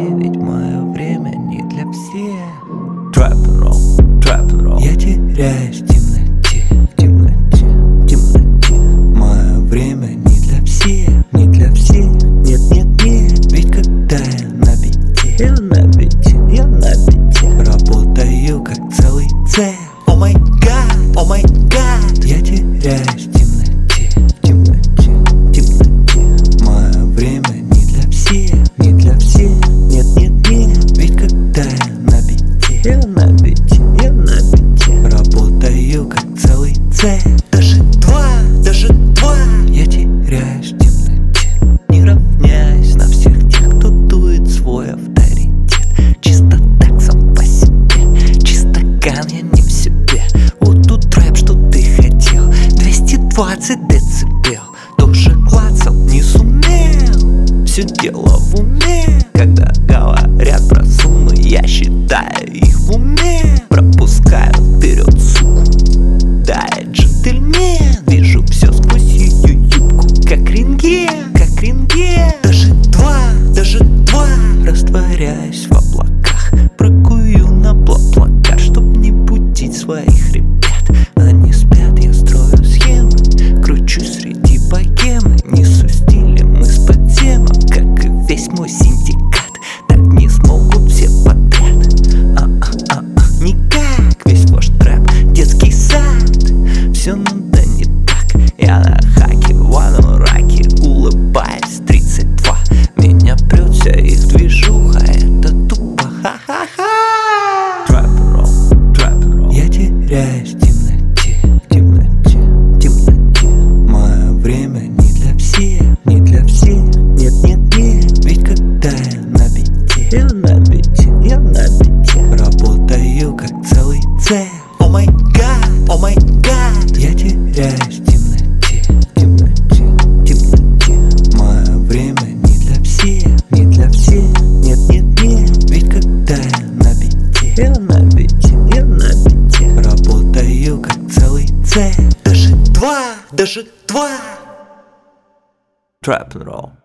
ведь мое время не для всех. Trap and roll. Я теряюсь в темноте, в темноте, в темноте. Мое время не для всех, не для всех. Нет, нет, нет, ведь когда я на бите, я на бите, я на бите, работаю как целый цех. О май гад, я теряюсь в темноте, в темноте, в темноте. Мое время не для всех, не для всех. Нет, нет, нет, ведь когда я на бите, я на бите, я на бите, работаю как целый цех. Даже два, я теряюсь в темноте, не равняюсь на всех тех, кто дует свой авторитет. Чисто так сам по себе, чисто ган, я не в себе. Вот тут рэп, что ты хотел, 220 децибел. Тоже клацал, не сумел, все дело в уме. Когда говорят про суммы, я считаю их в уме. Пропускаю вперед суку, да, я джентльмен. Вижу все сквозь ее юбку, как рентген, как рентген. Даже два, растворяюсь в облаках, прыгаю на плакат, чтоб не будить своих ребят. Они спят, я строю схемы, кручусь среди богемы, несу стилем из-под тема, как и весь мой синдикат. Так не смогут все подряд, никак. Весь ваш трэп, детский сад, все надо не так. Я на хаке, в анураке, улыбаюсь 32. Меня прет вся их движуха, это тупо, ха-ха-ха. Trap and roll. Я теряюсь в темноте, в темноте, в темноте. Мое время не для всех, не для всех. Нет, нет, нет, ведь когда я на бите, я на бите, я на бите, работаю как целый цех. О май гад, я теряюсь в темноте, в темноте, в темноте. Мое время не для всех, не для всех. Нет, нет, нет, ведь когда я на бите, я на бите, я на бите, работаю как целый цех. Даже два. Trap and roll.